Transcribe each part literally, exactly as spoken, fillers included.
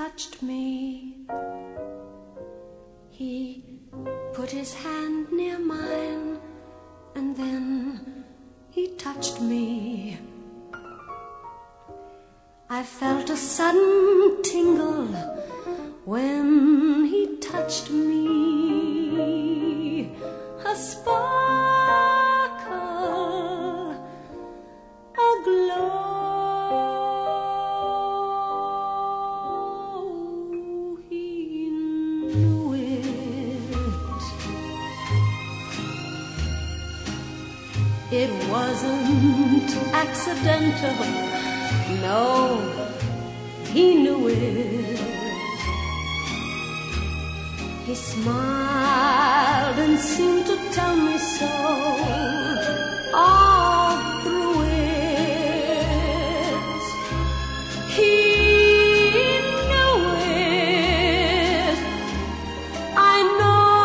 touched me. He put his hand near mine, and then he touched me. I felt a sudden tingle when he touched me. A sparkle, a glow. He knew it. It wasn't accidental. No, he knew it. He smiled and seemed to tell me so all through it. He knew it. I know.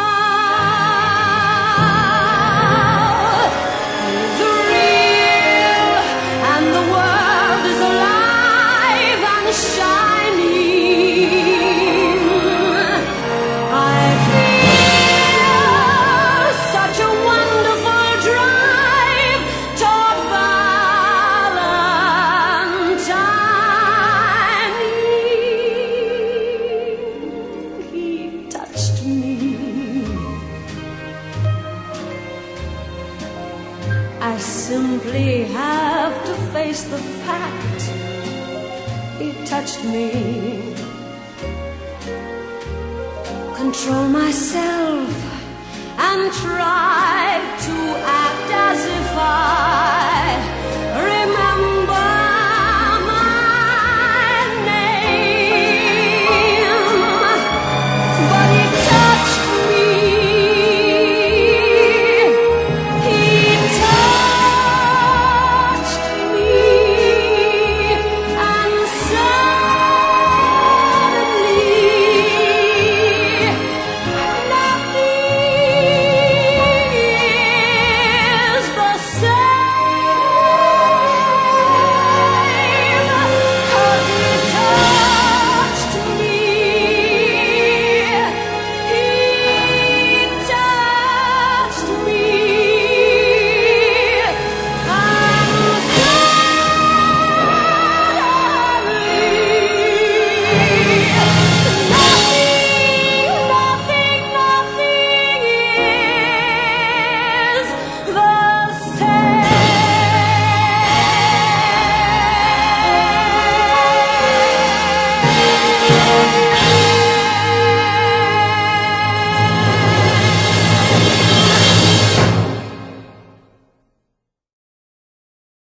He's real, and the world is alive and shining. I simply have to face the fact he touched me. Control myself and try to act as if I